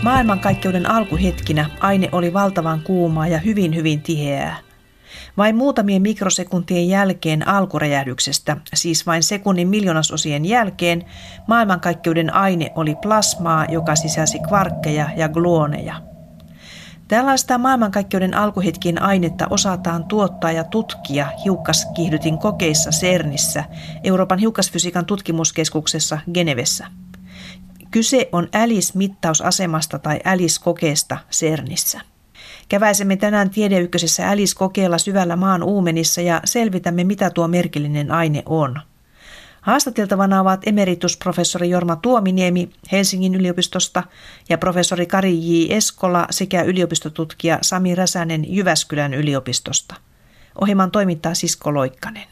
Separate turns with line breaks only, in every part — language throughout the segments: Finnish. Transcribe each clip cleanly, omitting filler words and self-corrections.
Maailmankaikkeuden alkuhetkinä aine oli valtavan kuumaa ja hyvin tiheää. Vain muutamien mikrosekuntien jälkeen alkuräjähdyksestä, siis vain sekunnin miljoonasosien jälkeen, maailmankaikkeuden aine oli plasmaa, joka sisälsi kvarkkeja ja gluoneja. Tällaista maailmankaikkeuden alkuhetkien ainetta osataan tuottaa ja tutkia hiukkaskiihdytin kokeissa CERNissä, Euroopan hiukkasfysiikan tutkimuskeskuksessa Genevessä. Kyse on ALICE-mittausasemasta tai ALICE-kokeesta CERNissä. Käväisemme tänään Tiede Ykkösessä ALICE-kokeella syvällä maan uumenissa ja selvitämme, mitä tuo merkillinen aine on. Haastateltavana ovat emeritusprofessori Jorma Tuominiemi Helsingin yliopistosta ja professori Kari J. Eskola sekä yliopistotutkija Sami Räsänen Jyväskylän yliopistosta. Ohjelman toimittaa Sisko Loikkanen.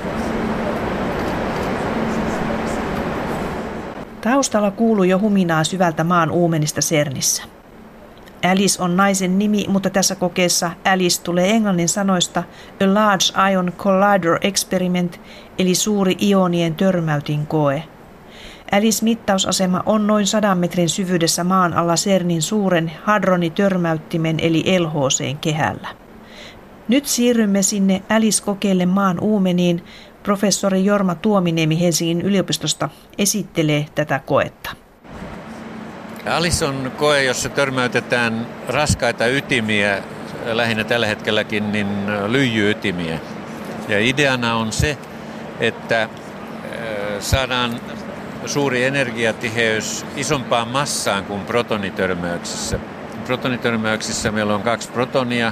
Taustalla kuuluu jo huminaa syvältä maan uumenista CERNissä. ALICE on naisen nimi, mutta tässä kokeessa ALICE tulee englannin sanoista A Large Ion Collider Experiment, eli suuri ionien törmäytinkoe. ALICE-mittausasema on noin 100 metrin syvyydessä maan alla CERNin suuren hadronitörmäyttimen eli LHC:n kehällä. Nyt siirrymme sinne ALICE-kokeelle maan uumeniin. Professori Jorma Tuominiemi Helsingin yliopistosta esittelee tätä koetta.
ALICE on koe, jossa törmäytetään raskaita ytimiä, lähinnä tällä hetkelläkin niin lyijy-ytimiä. Ja ideana on se, että saadaan suuri energiatiheys isompaan massaan kuin protonitörmäyksissä. Protonitörmäyksissä meillä on 2 protonia,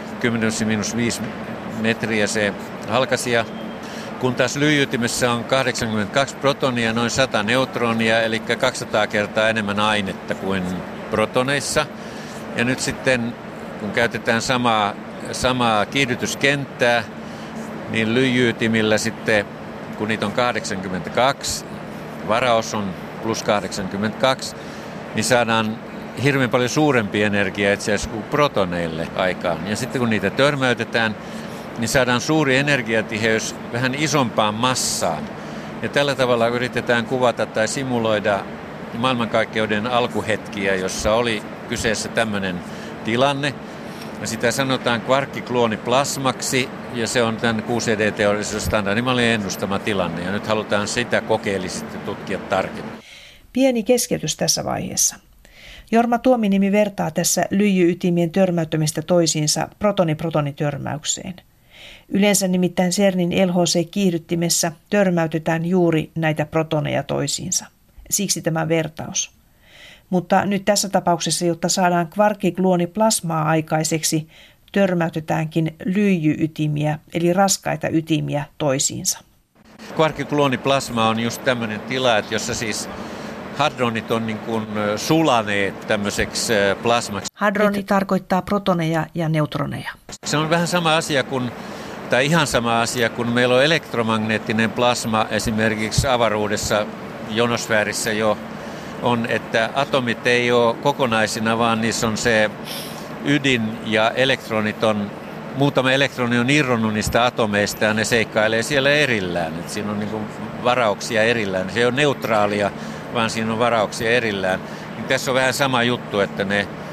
10⁻⁵ metriä se halkaisija. Kun taas lyijy-ytimessä on 82 protonia, noin 100 neutronia, eli 200 kertaa enemmän ainetta kuin protoneissa. Ja nyt sitten, kun käytetään samaa kiihdytyskenttää, niin lyijy-ytimillä sitten, kun niitä on 82, varaos on plus 82, niin saadaan hirveän paljon suurempi energia itse asiassa kuin protoneille aikaan. Ja sitten kun niitä törmäytetään, niin saadaan suuri energiatiheys vähän isompaan massaan. Ja tällä tavalla yritetään kuvata tai simuloida maailmankaikkeuden alkuhetkiä, jossa oli kyseessä tämmöinen tilanne. Ja sitä sanotaan kvarkkiklooniplasmaksi, ja se on tämän QCD-teoreettisessa standardimallin ennustama tilanne. Ja nyt halutaan sitä kokeellisesti tutkia tarkemmin.
Pieni keskeytys tässä vaiheessa. Jorma Tuominiemi vertaa tässä lyijy-ytimien törmäyttämistä toisiinsa protoni-protonitörmäykseen. Yleensä nimittäin CERNin LHC-kiihdyttimessä törmäytetään juuri näitä protoneja toisiinsa. Siksi tämä vertaus. Mutta nyt tässä tapauksessa, jotta saadaan kvarkkikluoniplasmaa aikaiseksi, törmäytetäänkin lyijy-ytimiä, eli raskaita ytimiä toisiinsa.
Kvarkkikluoniplasma on just tämmöinen tila, että jossa siis hadronit on niin kuin sulaneet tämmöiseksi plasmaksi.
Hadroni tarkoittaa protoneja ja neutroneja.
Se on vähän sama asia kuin, tai ihan sama asia, kun meillä on elektromagneettinen plasma esimerkiksi avaruudessa, ionosfäärissä jo on, että atomit ei ole kokonaisina, vaan niissä on se ydin ja elektronit on, muutama elektroni on irronnut niistä atomeista ja ne seikkailee siellä erillään. Et siinä on niin kuin varauksia erillään. Se ei ole neutraalia, vaan siinä on varauksia erillään. Niin tässä on vähän sama juttu, että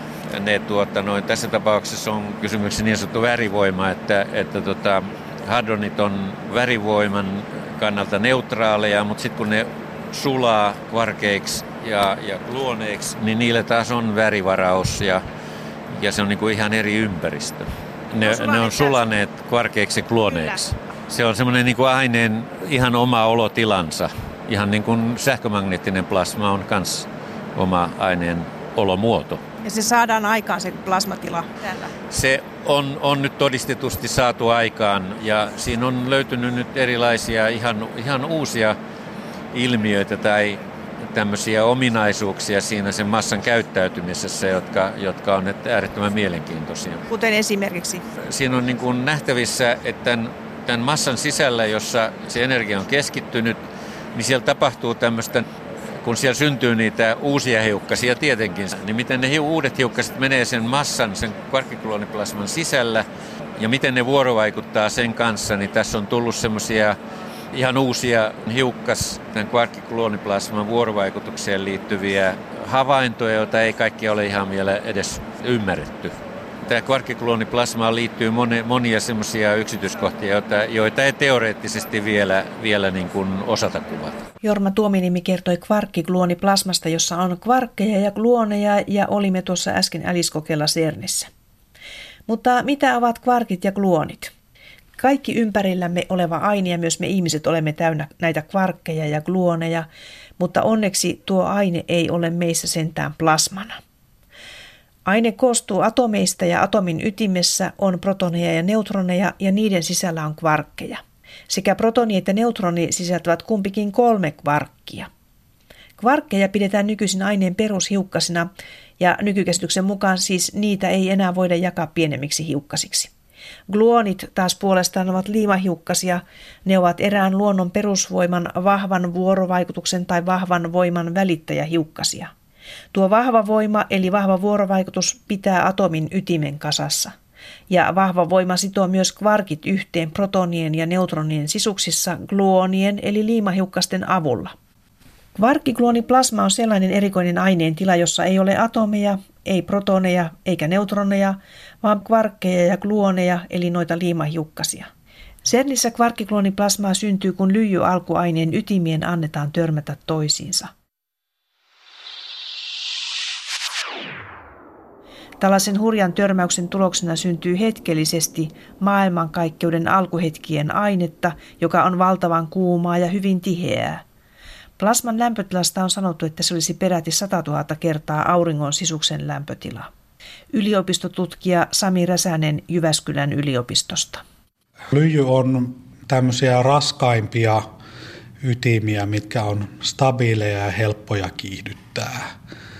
tässä tapauksessa on kysymyksessä niin sanottu värivoima, että hadronit on värivoiman kannalta neutraaleja, mutta sitten kun ne sulaa kvarkeiksi ja gluoneiksi, niin niillä taas on värivaraus ja se on niin kuin ihan eri ympäristö. Ne on sulaneet kvarkeiksi ja gluoneiksi. Se on semmoinen niin kuin aineen ihan oma olotilansa. Ihan niin kuin sähkömagneettinen plasma on myös oma aineen olomuoto.
Ja se saadaan aikaan se plasmatila tällä?
Se on nyt todistetusti saatu aikaan ja siinä on löytynyt nyt erilaisia ihan uusia ilmiöitä tai tämmöisiä ominaisuuksia siinä sen massan käyttäytymisessä, jotka on äärettömän mielenkiintoisia.
Kuten esimerkiksi?
Siinä on niin kuin nähtävissä, että tämän massan sisällä, jossa se energia on keskittynyt, niin siellä tapahtuu tämmöistä, kun siellä syntyy niitä uusia hiukkasia tietenkin, niin miten ne uudet hiukkaset menee sen massan, sen kvarkkikluoniplasman sisällä ja miten ne vuorovaikuttaa sen kanssa, niin tässä on tullut semmoisia ihan uusia tämän kvarkkiklooniplasman vuorovaikutukseen liittyviä havaintoja, joita ei kaikki ole ihan vielä edes ymmärretty. Tämä kvarkkiklooniplasmaan liittyy monia semmoisia yksityiskohtia, joita ei teoreettisesti vielä niin kuin osata kuvata.
Jorma Tuominiemi kertoi kvarkkiklooniplasmasta, jossa on kvarkkeja ja gluoneja, ja olimme tuossa äsken Alice-kokeella CERNissä. Mutta mitä ovat kvarkit ja gluonit? Kaikki ympärillämme oleva aine ja myös me ihmiset olemme täynnä näitä kvarkkeja ja gluoneja, mutta onneksi tuo aine ei ole meissä sentään plasmana. Aine koostuu atomeista ja atomin ytimessä on protoneja ja neutroneja ja niiden sisällä on kvarkkeja. Sekä protoni että neutroni sisältävät kumpikin 3 kvarkkia. Kvarkkeja pidetään nykyisin aineen perushiukkasina ja nykykäsityksen mukaan siis niitä ei enää voida jakaa pienemmiksi hiukkasiksi. Gluonit taas puolestaan ovat liimahiukkasia. Ne ovat erään luonnon perusvoiman vahvan vuorovaikutuksen tai vahvan voiman välittäjähiukkasia. Tuo vahva voima eli vahva vuorovaikutus pitää atomin ytimen kasassa. Ja vahva voima sitoo myös kvarkit yhteen protonien ja neutronien sisuksissa gluonien eli liimahiukkasten avulla. Kvarkkiklooniplasma on sellainen erikoinen aineen tila, jossa ei ole atomeja, ei protoneja eikä neutroneja, vaan kvarkkeja ja gluoneja eli noita liimahiukkasia. CERNissä kvarkkiklooniplasmaa syntyy, kun lyijyalkuaineen ytimien annetaan törmätä toisiinsa. Tällaisen hurjan törmäyksen tuloksena syntyy hetkellisesti maailmankaikkeuden alkuhetkien ainetta, joka on valtavan kuumaa ja hyvin tiheää. Plasman lämpötilasta on sanottu, että se olisi peräti 100 000 kertaa auringon sisuksen lämpötila. Yliopistotutkija Sami Räsänen Jyväskylän yliopistosta.
Lyijy on tämmöisiä raskaimpia ytimiä, mitkä on stabiileja ja helppoja kiihdyttää.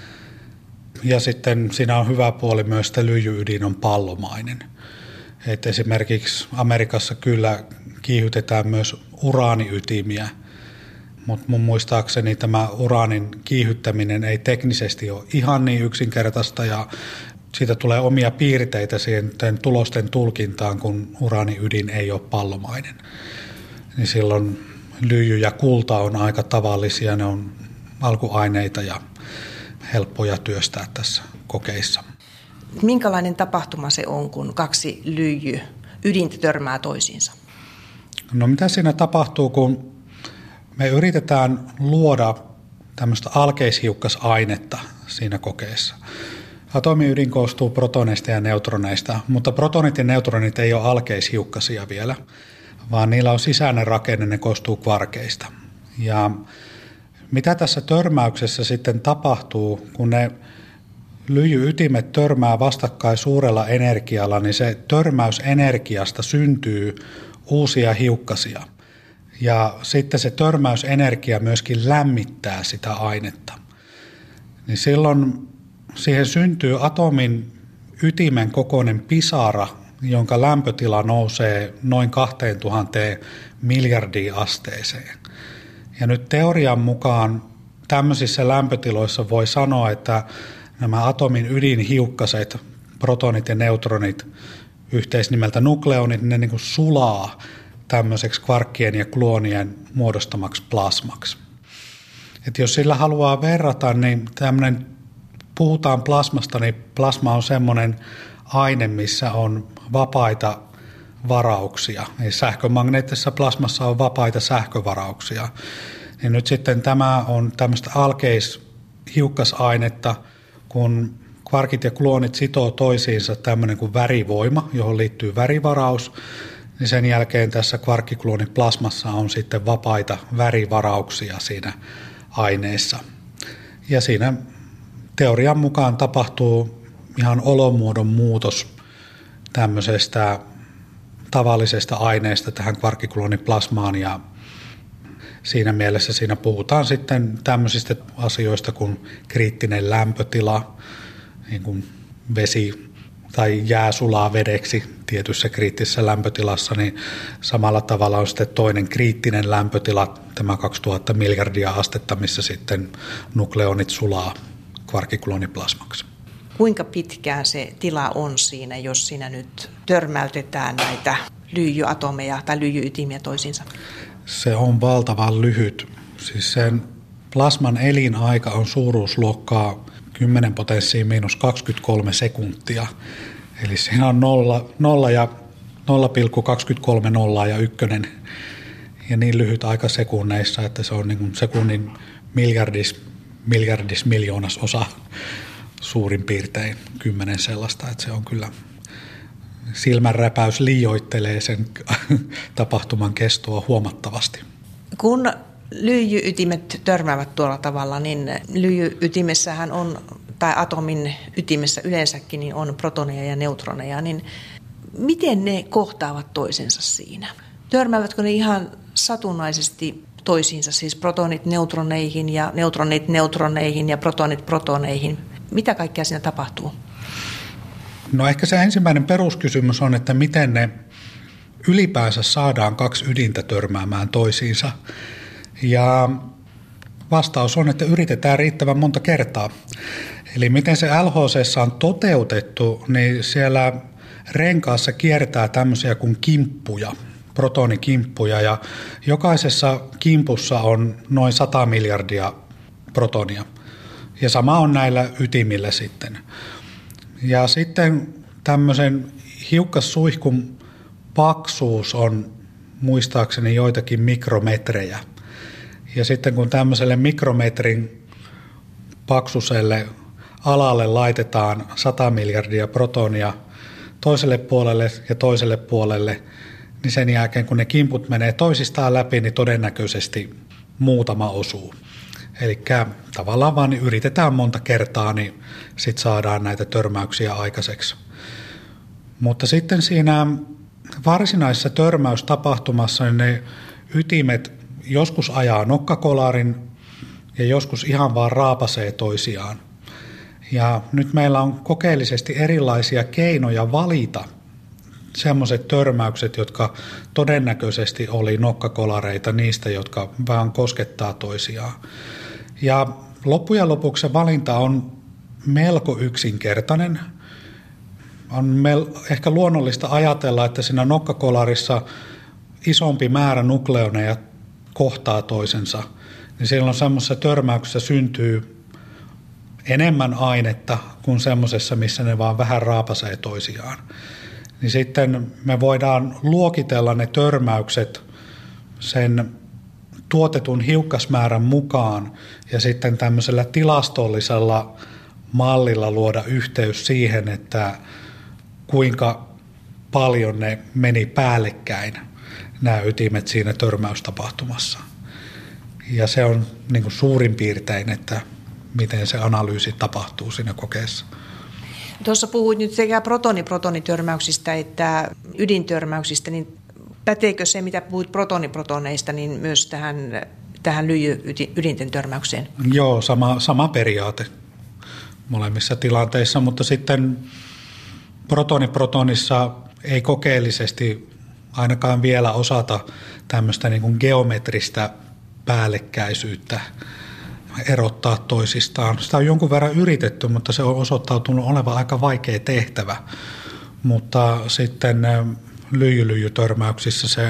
Ja sitten siinä on hyvä puoli myös, että lyijy-ydin on pallomainen. Et esimerkiksi Amerikassa kyllä kiihytetään myös uraaniytimiä, mutta mun muistaakseni tämä uraanin kiihyttäminen ei teknisesti ole ihan niin yksinkertaista ja siitä tulee omia piirteitä siihen tulosten tulkintaan, kun uraaniydin ei ole pallomainen. Niin silloin lyijy ja kulta on aika tavallisia, ne on alkuaineita ja helppoja työstää tässä kokeissa.
Minkälainen tapahtuma se on, kun 2 lyijy-ydintä törmää toisiinsa?
No mitä siinä tapahtuu, kun me yritetään luoda tämmöistä alkeishiukkasainetta siinä kokeessa. Atomiydin koostuu protoneista ja neutroneista, mutta protonit ja neutronit ei ole alkeishiukkasia vielä, vaan niillä on sisäinen rakenne, ne koostuu kvarkeista. Ja mitä tässä törmäyksessä sitten tapahtuu, kun ne lyijy-ytimet törmää vastakkain suurella energialla, niin se törmäysenergiasta syntyy uusia hiukkasia. Ja sitten se törmäysenergia myöskin lämmittää sitä ainetta. Niin silloin siihen syntyy atomin ytimen kokoinen pisara, jonka lämpötila nousee noin 2000 miljardiin asteeseen. Ja nyt teorian mukaan tämmöisissä lämpötiloissa voi sanoa, että nämä atomin ydinhiukkaset, protonit ja neutronit, yhteisnimeltä nukleonit, ne niin kuin sulaa tämmöiseksi kvarkkien ja gluonien muodostamaksi plasmaksi. Et jos sillä haluaa verrata, niin puhutaan plasmasta, niin plasma on semmoinen aine, missä on vapaita varauksia. Eli sähkömagneettisessa plasmassa on vapaita sähkövarauksia. Niin nyt sitten tämä on tämmöistä alkeishiukkasainetta, kun kvarkit ja gluonit sitoo toisiinsa tämmöinen kuin värivoima, johon liittyy värivaraus, niin sen jälkeen tässä kvarkkiklooniplasmassa on sitten vapaita värivarauksia siinä aineessa. Ja siinä teorian mukaan tapahtuu ihan olomuodon muutos tämmöisestä tavallisesta aineesta tähän kvarkkiklooniplasmaan ja siinä mielessä siinä puhutaan sitten tämmöisistä asioista kuin kriittinen lämpötila, niin kuin vesi tai jää sulaa vedeksi tietyssä kriittisessä lämpötilassa, niin samalla tavalla on sitten toinen kriittinen lämpötila, tämä 2000 miljardia astetta, missä sitten nukleonit sulaa kvarkkiklooniplasmaksi.
Kuinka pitkään se tila on siinä, jos siinä nyt törmäytetään näitä lyijyatomeja tai lyijyytimiä toisiinsa?
Se on valtavan lyhyt. Siis sen plasman elinaika on suuruusluokkaa 10 potenssiin miinus 23 sekuntia. Eli siinä on 0 ja 0,23 nollaa ja 1. Ja niin lyhyt aika sekunneissa, että se on niin kuin sekunnin miljardis miljoonas osa suurin piirtein 10 sellaista. Että se on kyllä silmänräpäys liioittelee sen tapahtuman kestoa huomattavasti.
Kun lyijyytimet törmäävät tuolla tavalla, niin lyijyytimessähän on, tai atomin ytimessä yleensäkin, niin on protoneja ja neutroneja, niin miten ne kohtaavat toisensa siinä? Törmäävätkö ne ihan satunnaisesti toisiinsa, siis protonit neutroneihin ja neutronit neutroneihin ja protonit protoneihin? Mitä kaikkea siinä tapahtuu?
No ehkä se ensimmäinen peruskysymys on, että miten ne ylipäänsä saadaan kaksi ydintä törmäämään toisiinsa. Ja vastaus on, että yritetään riittävän monta kertaa. Eli miten se LHC:ssä on toteutettu, niin siellä renkaassa kiertää tämmöisiä kuin kimppuja, protonikimppuja, ja jokaisessa kimpussa on noin 100 miljardia protonia. Ja sama on näillä ytimillä sitten. Ja sitten tämmöisen hiukkassuihkun paksuus on muistaakseni joitakin mikrometrejä. Ja sitten kun tämmöiselle mikrometrin paksuselle alalle laitetaan 100 miljardia protonia toiselle puolelle, niin sen jälkeen kun ne kimput menee toisistaan läpi, niin todennäköisesti muutama osuu. Eli tavallaan vaan yritetään monta kertaa, niin sitten saadaan näitä törmäyksiä aikaiseksi. Mutta sitten siinä varsinaisessa törmäystapahtumassa niin ne ytimet joskus ajaa nokkakolarin ja joskus ihan vaan raapasee toisiaan. Ja nyt meillä on kokeellisesti erilaisia keinoja valita semmoiset törmäykset, jotka todennäköisesti oli nokkakolareita niistä, jotka vähän koskettaa toisiaan. Ja loppujen lopuksi se valinta on melko yksinkertainen. On ehkä luonnollista ajatella, että siinä nokkakolarissa isompi määrä nukleoneja kohtaa toisensa, niin silloin semmoisessa törmäyksessä syntyy enemmän ainetta kuin semmoisessa, missä ne vaan vähän raapasee toisiaan. Niin sitten me voidaan luokitella ne törmäykset sen tuotetun hiukkasmäärän mukaan ja sitten tämmöisellä tilastollisella mallilla luoda yhteys siihen, että kuinka paljon ne meni päällekkäin, nämä ytimet siinä törmäystapahtumassa. Ja se on niin kuin suurin piirtein, että miten se analyysi tapahtuu siinä kokeessa.
Tuossa puhuit nyt sekä protoni-protonitörmäyksistä että ydintörmäyksistä, niin päteekö se, mitä puhuit protoni-protoneista, niin myös tähän lyijy-ydinten törmäykseen?
Joo, sama periaate molemmissa tilanteissa, mutta sitten protoni-protonissa ei kokeellisesti ainakaan vielä osata tämmöistä niin kuin geometristä päällekkäisyyttä erottaa toisistaan. Sitä on jonkun verran yritetty, mutta se on osoittautunut olevan aika vaikea tehtävä. Mutta sitten lyijy-lyijy-törmäyksissä se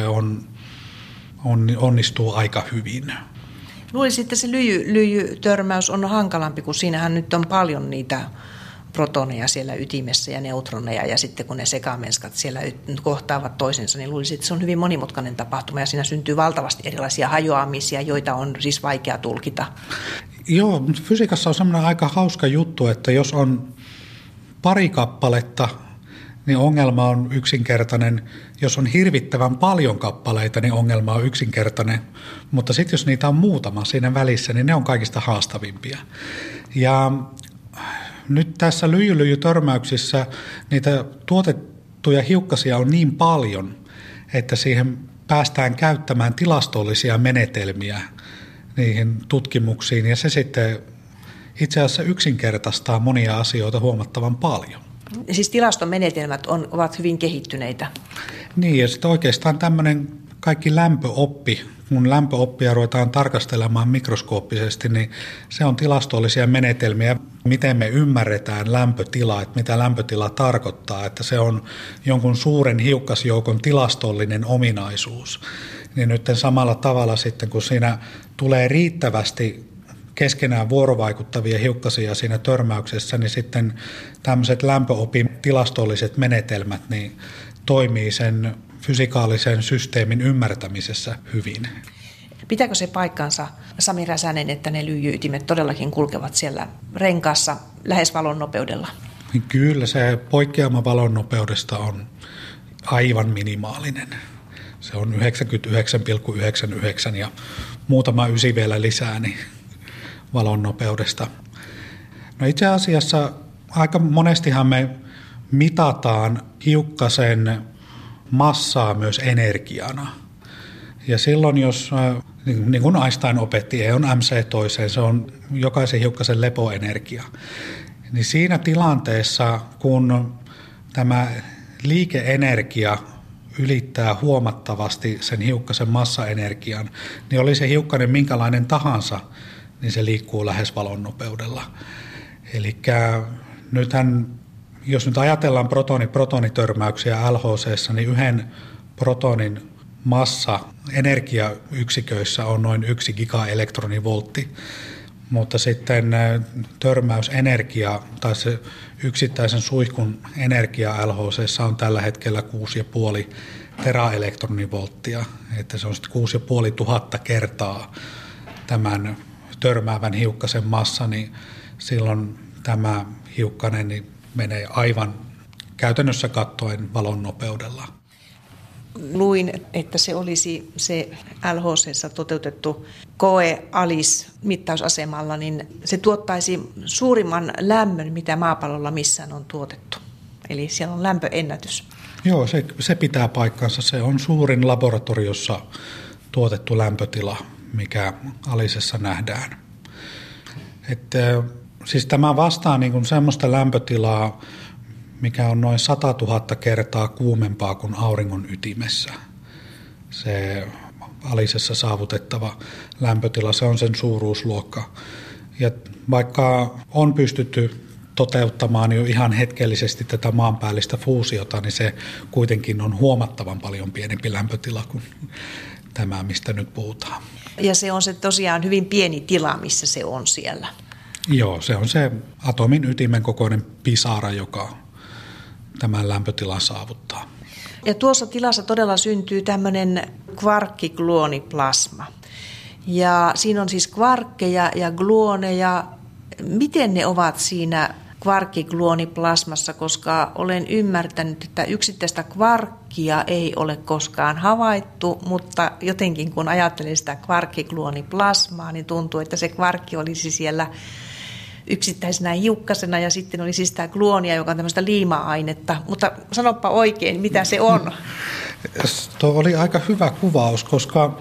onnistuu aika hyvin.
Luulisin, että se lyijy-törmäys on hankalampi, kun siinähän nyt on paljon niitä protoneja siellä ytimessä ja neutroneja, ja sitten kun ne sekamenskat siellä kohtaavat toisensa, niin luulisin, että se on hyvin monimutkainen tapahtuma, ja siinä syntyy valtavasti erilaisia hajoamisia, joita on siis vaikea tulkita. Joo, mutta
fysiikassa on semmoinen aika hauska juttu, että jos on pari kappaletta, niin ongelma on yksinkertainen. Jos on hirvittävän paljon kappaleita, niin ongelma on yksinkertainen. Mutta sitten jos niitä on muutama siinä välissä, niin ne on kaikista haastavimpia. Ja nyt tässä lyijy-lyijy-törmäyksissä niitä tuotettuja hiukkasia on niin paljon, että siihen päästään käyttämään tilastollisia menetelmiä niihin tutkimuksiin. Ja se sitten itse asiassa yksinkertaistaa monia asioita huomattavan paljon.
Siis tilastomenetelmät ovat hyvin kehittyneitä.
Niin, ja sitten oikeastaan tämmöinen kaikki lämpöoppi, kun lämpöoppia ruvetaan tarkastelemaan mikroskooppisesti, niin se on tilastollisia menetelmiä, miten me ymmärretään lämpötila, että mitä lämpötila tarkoittaa, että se on jonkun suuren hiukkasjoukon tilastollinen ominaisuus. Niin nyt samalla tavalla sitten, kun siinä tulee riittävästi keskenään vuorovaikuttavia hiukkasia siinä törmäyksessä, niin sitten tämmöiset lämpöopin tilastolliset menetelmät niin toimii sen fysikaalisen systeemin ymmärtämisessä hyvin.
Pitääkö se paikkansa, Sami Räsänen, että ne lyijy-ytimet todellakin kulkevat siellä renkaassa lähes valon nopeudella?
Kyllä, se poikkeama valon nopeudesta on aivan minimaalinen. Se on 99,99 ja muutama ysi vielä lisää niin valon nopeudesta. No itse asiassa aika monestihan me mitataan hiukkasen massaa myös energiana. Ja silloin, jos, niin kuin Einstein opetti, E on mc toiseen, se on jokaisen hiukkasen lepoenergia. Niin siinä tilanteessa, kun tämä liikeenergia ylittää huomattavasti sen hiukkasen massaenergian, niin oli se hiukkanen minkälainen tahansa, niin se liikkuu lähes valon nopeudella. Eli nythän, jos nyt ajatellaan protonitörmäyksiä LHC:ssä, niin yhden protonin massa energiayksiköissä on noin 1 gigaelektronivoltti, mutta sitten törmäysenergia tai se yksittäisen suihkun energia LHC:ssä on tällä hetkellä 6,5 teraelektronivolttia, että se on sitten 6500 kertaa tämän törmäävän hiukkasen massa, niin silloin tämä hiukkanen niin menee aivan käytännössä katsoen valon nopeudella.
Luin, että se olisi se LHC:ssä toteutettu koe ALICE-mittausasemalla, niin se tuottaisi suurimman lämmön, mitä maapallolla missään on tuotettu. Eli siellä on lämpöennätys. Joo,
se pitää paikkansa. Se on suurin laboratoriossa tuotettu lämpötila, mikä ALICEssa nähdään. Siis tämä vastaa niin kuin semmoista lämpötilaa, mikä on noin 100 000 kertaa kuumempaa kuin auringon ytimessä. Se ALICEssa saavutettava lämpötila, se on sen suuruusluokka. Ja vaikka on pystytty toteuttamaan jo ihan hetkellisesti tätä maanpäällistä fuusiota, niin se kuitenkin on huomattavan paljon pienempi lämpötila kuin tämä, mistä nyt puhutaan.
Ja se on se tosiaan hyvin pieni tila, missä se on siellä.
Joo, se on se atomin ytimen kokoinen pisara, joka tämän lämpötilan saavuttaa.
Ja tuossa tilassa todella syntyy tämmöinen kvarkkigluoniplasma. Ja siinä on siis kvarkkeja ja gluoneja. Miten ne ovat siinä kvarkkigluoniplasmassa, koska olen ymmärtänyt, että yksittäistä kvarkkia ei ole koskaan havaittu, mutta jotenkin kun ajattelen sitä kvarkkigluoniplasmaa, niin tuntuu, että se kvarkki olisi siellä yksittäisenä hiukkasena ja sitten olisi sitä gluonia, joka on tämmöistä liima-ainetta. Mutta sanoppa oikein, mitä se on.
Tuo oli aika hyvä kuvaus, koska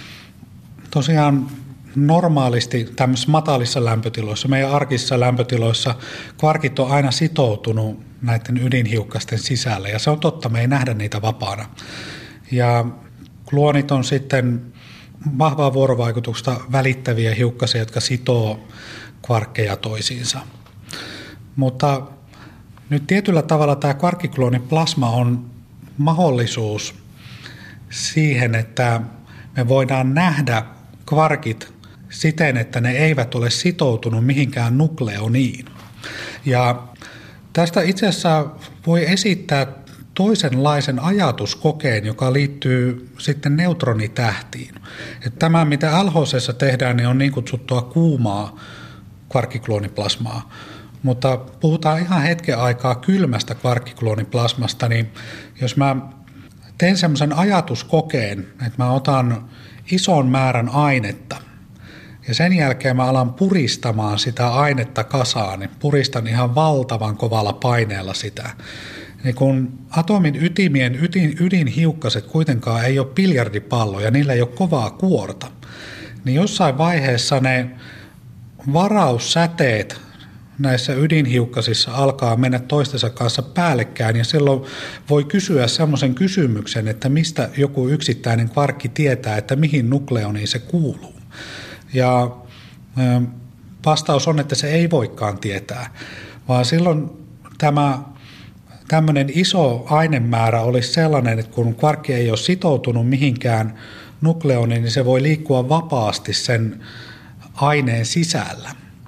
tosiaan normaalisti tämmöisissä matalissa lämpötiloissa, meidän arkisissa lämpötiloissa kvarkit on aina sitoutunut näiden ydinhiukkasten sisälle ja se on totta, me ei nähdä niitä vapaana. Ja gluonit on sitten vahvaa vuorovaikutusta välittäviä hiukkasia, jotka sitoo kvarkkeja toisiinsa. Mutta nyt tietyllä tavalla tämä kvarkkigluoniplasma on mahdollisuus siihen, että me voidaan nähdä kvarkit siten, että ne eivät ole sitoutunut mihinkään nukleoniin. Ja tästä itse asiassa voi esittää toisenlaisen ajatuskokeen, joka liittyy sitten neutronitähtiin. Että tämä, mitä LHC:ssä tehdään, niin on niin kutsuttua kuumaa kvarkkigluoniplasmaa. Mutta puhutaan ihan hetken aikaa kylmästä kvarkkigluoniplasmasta, niin jos mä teen semmoisen ajatuskokeen, että mä otan ison määrän ainetta ja sen jälkeen mä alan puristamaan sitä ainetta kasaan, niin puristan ihan valtavan kovalla paineella sitä. Niin kun atomin ytimien ydinhiukkaset kuitenkaan ei ole biljardipalloja, niillä ei ole kovaa kuorta, niin jossain vaiheessa ne varaussäteet näissä ydinhiukkasissa alkaa mennä toistensa kanssa päällekkäin ja silloin voi kysyä semmoisen kysymyksen, että mistä joku yksittäinen kvarkki tietää, että mihin nukleoniin se kuuluu. Ja vastaus on, että se ei voikaan tietää, vaan silloin tämmöinen iso ainemäärä olisi sellainen, että kun kvarkki ei ole sitoutunut mihinkään nukleoniin, niin se voi liikkua vapaasti sen aineen sisällä.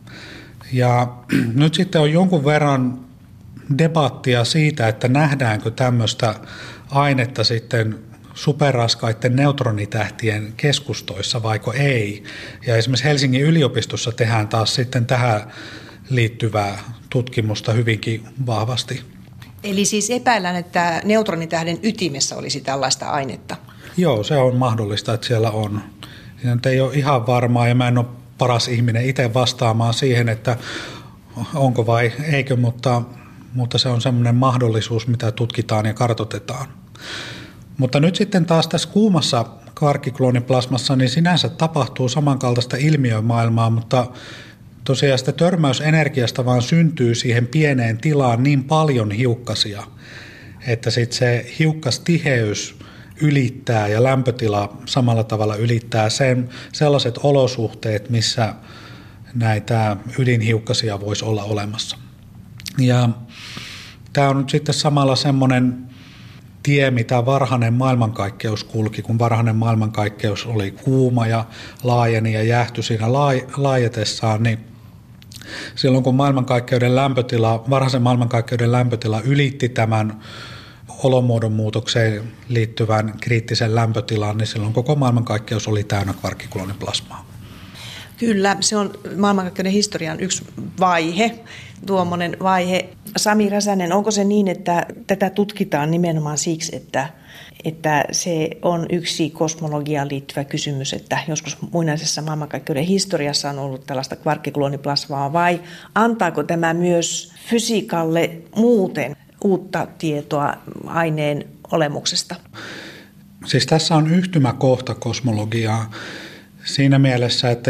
Ja nyt sitten on jonkun verran debattia siitä, että nähdäänkö tämmöistä ainetta sitten superraskaiden neutronitähtien keskustoissa vaiko ei. Ja esimerkiksi Helsingin yliopistossa tehdään taas sitten tähän liittyvää tutkimusta hyvinkin vahvasti.
Eli siis epäillään, että neutronitähden ytimessä olisi tällaista ainetta?
Joo, se on mahdollista, että siellä on. Ja nyt ei ole ihan varmaa ja mä en ole paras ihminen itse vastaamaan siihen, että onko vai eikö, mutta se on semmoinen mahdollisuus, mitä tutkitaan ja kartoitetaan. Mutta nyt sitten taas tässä kuumassa kvarkkiklooniplasmassa niin sinänsä tapahtuu samankaltaista ilmiömaailmaa, mutta tosiaan sitä törmäysenergiasta vaan syntyy siihen pieneen tilaan niin paljon hiukkasia, että sitten se hiukkastiheys ylittää ja lämpötila samalla tavalla ylittää sellaiset olosuhteet, missä näitä ydinhiukkasia voisi olla olemassa. Ja tämä on nyt sitten samalla semmoinen tie, mitä varhainen maailmankaikkeus kulki, kun varhainen maailmankaikkeus oli kuuma ja laajeni ja jäähtyi siinä laajetessaan, niin silloin kun varhaisen maailmankaikkeuden lämpötila ylitti tämän olomuodon muutokseen liittyvän kriittisen lämpötilan, niin silloin koko maailmankaikkeus oli täynnä kvarkkiklooniplasmaa.
Kyllä, se on maailmankaikkeuden historian yksi vaihe, tuommoinen vaihe. Sami Räsänen, onko se niin, että tätä tutkitaan nimenomaan siksi, että se on yksi kosmologiaan liittyvä kysymys, että joskus muinaisessa maailmankaikkeuden historiassa on ollut tällaista kvarkkiklooniplasmaa, vai antaako tämä myös fysiikalle muuten uutta tietoa aineen olemuksesta?
Siis tässä on yhtymäkohta kosmologiaa siinä mielessä, että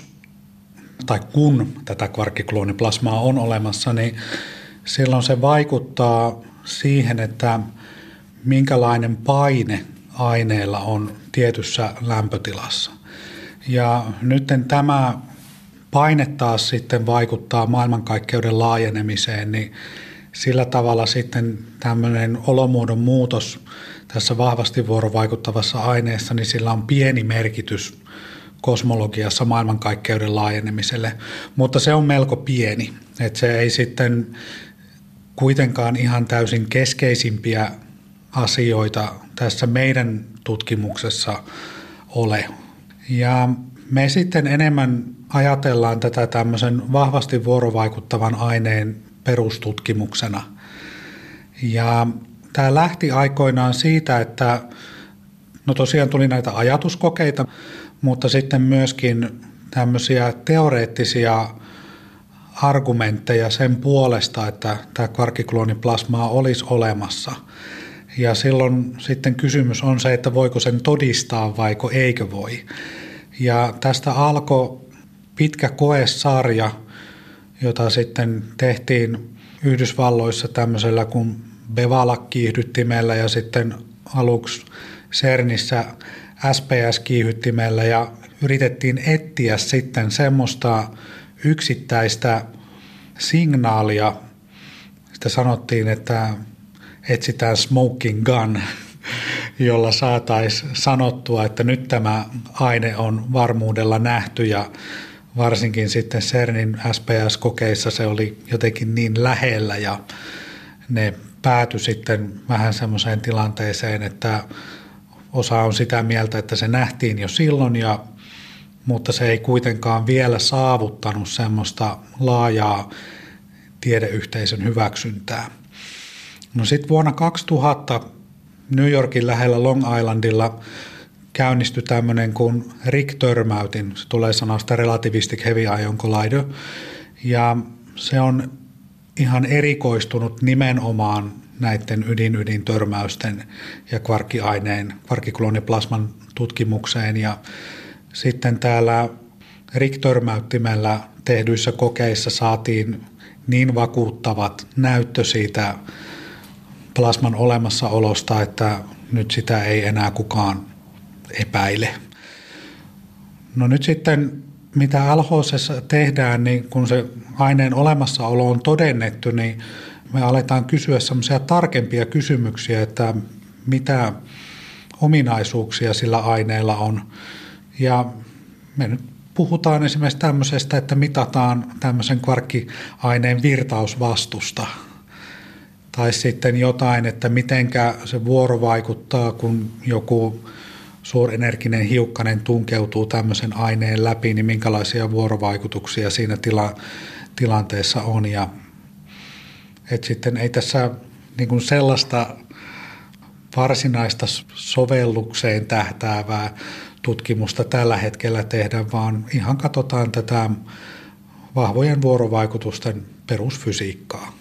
kun tätä kvarkkiklooniplasmaa on olemassa, niin silloin se vaikuttaa siihen, että minkälainen paine aineella on tietyssä lämpötilassa. Ja nyt tämä paine taas sitten vaikuttaa maailmankaikkeuden laajenemiseen, niin sillä tavalla sitten tämmöinen olomuodon muutos tässä vahvasti vuorovaikuttavassa aineessa, niin sillä on pieni merkitys kosmologiassa maailmankaikkeuden laajenemiselle, mutta se on melko pieni, että se ei sitten kuitenkaan ihan täysin keskeisimpiä asioita tässä meidän tutkimuksessa ole. Ja me sitten enemmän ajatellaan tätä tämmöisen vahvasti vuorovaikuttavan aineen perustutkimuksena. Ja tämä lähti aikoinaan siitä, että tosiaan tuli näitä ajatuskokeita, mutta sitten myöskin tämmöisiä teoreettisia argumentteja sen puolesta, että tämä kvarkkiklooniplasmaa olisi olemassa. Ja silloin sitten kysymys on se, että voiko sen todistaa vaiko eikö voi. Ja tästä alkoi pitkä koesarja, jota sitten tehtiin Yhdysvalloissa tämmöisellä kuin Bevala-kiihdyttimellä ja sitten aluksi CERNissä SPS-kiihdyttimellä ja yritettiin etsiä sitten semmoista yksittäistä signaalia. Sitä sanottiin, että etsitään smoking gun, jolla saataisiin sanottua, että nyt tämä aine on varmuudella nähty ja varsinkin sitten CERNin SPS-kokeissa se oli jotenkin niin lähellä ja ne päätyi sitten vähän semmoiseen tilanteeseen, että osa on sitä mieltä, että se nähtiin jo silloin, mutta se ei kuitenkaan vielä saavuttanut semmoista laajaa tiedeyhteisön hyväksyntää. No sitten vuonna 2000 New Yorkin lähellä Long Islandilla käynnistyi tämmöinen kuin RHIG-törmäytin, se tulee sanasta Relativistic Heavy Ion Collider, ja se on ihan erikoistunut nimenomaan näiden ydintörmäysten ja kvarkkiklooniplasman tutkimukseen, ja sitten täällä RHIG-törmäyttimellä tehdyissä kokeissa saatiin niin vakuuttavat näyttö siitä plasman olemassaolosta, että nyt sitä ei enää kukaan epäile. No nyt sitten, mitä LHC:ssä tehdään, niin kun se aineen olemassaolo on todennettu, niin me aletaan kysyä semmoisia tarkempia kysymyksiä, että mitä ominaisuuksia sillä aineella on. Ja me nyt puhutaan esimerkiksi tämmöisestä, että mitataan tämmöisen kvarkkiaineen virtausvastusta. Tai sitten jotain, että mitenkä se vuorovaikuttaa, kun joku suurenerginen hiukkanen tunkeutuu tämmöisen aineen läpi, niin minkälaisia vuorovaikutuksia siinä tilanteessa on. Ja et sitten ei tässä niin kuin sellaista varsinaista sovellukseen tähtäävää tutkimusta tällä hetkellä tehdä, vaan ihan katsotaan tätä vahvojen vuorovaikutusten perusfysiikkaa.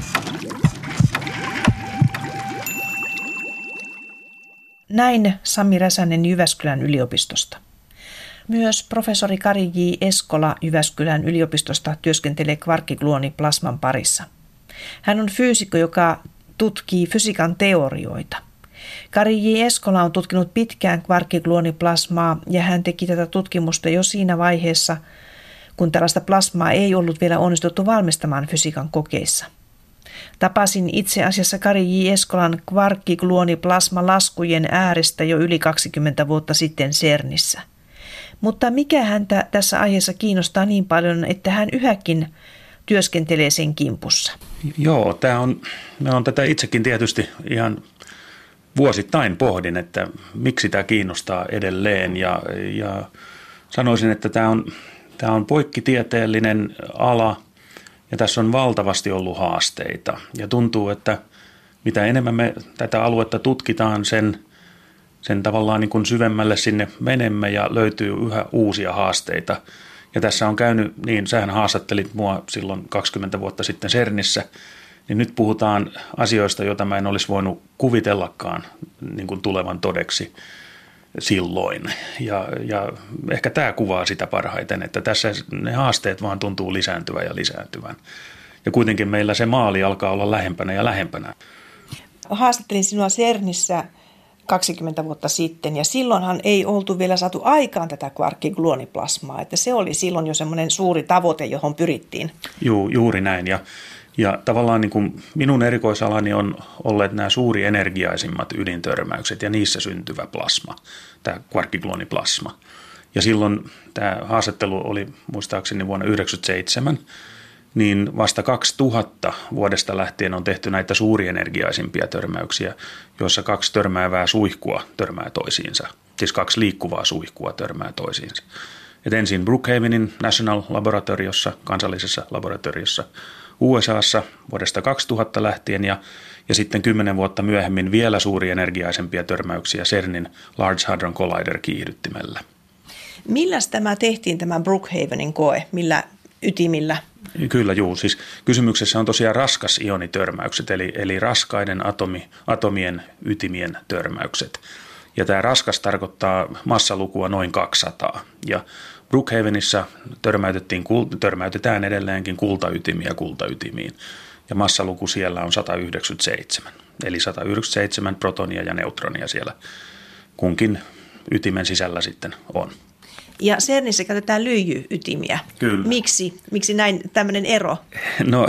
Näin Sami Räsänen Jyväskylän yliopistosta. Myös professori Kari J. Eskola Jyväskylän yliopistosta työskentelee kvarkkigluoniplasman parissa. Hän on fyysikko, joka tutkii fysiikan teorioita. Kari J. Eskola on tutkinut pitkään kvarkkigluoniplasmaa ja hän teki tätä tutkimusta jo siinä vaiheessa, kun tällaista plasmaa ei ollut vielä onnistuttu valmistamaan fysiikan kokeissa. Tapasin itse asiassa Kari J. Eskolan kvarkkigluoniplasmalaskujen äärestä jo yli 20 vuotta sitten CERNissä. Mutta mikä häntä tässä aiheessa kiinnostaa niin paljon, että hän yhäkin työskentelee sen kimpussa?
Joo, mä oon tätä itsekin tietysti ihan vuosittain pohdin, että miksi tämä kiinnostaa edelleen ja sanoisin, että tämä on poikkitieteellinen ala ja tässä on valtavasti ollut haasteita ja tuntuu, että mitä enemmän me tätä aluetta tutkitaan, sen tavallaan niin kuin syvemmälle sinne menemme ja löytyy yhä uusia haasteita. Ja tässä on käynyt niin, sähän haastattelit mua silloin 20 vuotta sitten CERNissä, niin nyt puhutaan asioista, joita mä en olisi voinut kuvitellakaan niin kuin tulevan todeksi silloin. Ja ehkä tämä kuvaa sitä parhaiten, että tässä ne haasteet vaan tuntuu lisääntyvän ja lisääntyvän. Ja kuitenkin meillä se maali alkaa olla lähempänä ja lähempänä.
Haastattelin sinua CERNissä 20 vuotta sitten ja silloinhan ei oltu vielä saatu aikaan tätä kvarkkigluoniplasmaa, että se oli silloin jo semmoinen suuri tavoite, johon pyrittiin. Juuri
näin ja tavallaan niin kuin minun erikoisalani on olleet nämä suurienergiaisimmat ydintörmäykset ja niissä syntyvä plasma, tämä kvarkkigluoniplasma. Ja silloin tämä haastattelu oli muistaakseni vuonna 1997, niin vasta 2000 vuodesta lähtien on tehty näitä suurienergiaisimpia törmäyksiä, joissa 2 törmäävää suihkua törmää toisiinsa, siis 2 liikkuvaa suihkua törmää toisiinsa. Et ensin Brookhavenin National Laboratoriossa, kansallisessa laboratoriossa USAssa vuodesta 2000 lähtien ja sitten 10 vuotta myöhemmin vielä suurienergiaisempia törmäyksiä CERNin Large Hadron Collider-kiihdyttimellä.
Milläs tämä tehtiin, tämä Brookhavenin koe? Millä ytimillä?
Kyllä, siis kysymyksessä on tosiaan raskas ionitörmäykset, eli raskaiden atomien ytimien törmäykset. Ja tämä raskas tarkoittaa massalukua noin 200. Ja Brookhavenissa törmäytetään edelleenkin kultaytimiin. Ja massaluku siellä on 197. Eli 197 protonia ja neutronia siellä kunkin ytimen sisällä sitten on.
Ja CERNissä käytetään lyijyytimiä.
Kyllä.
Miksi näin tämmöinen ero?
No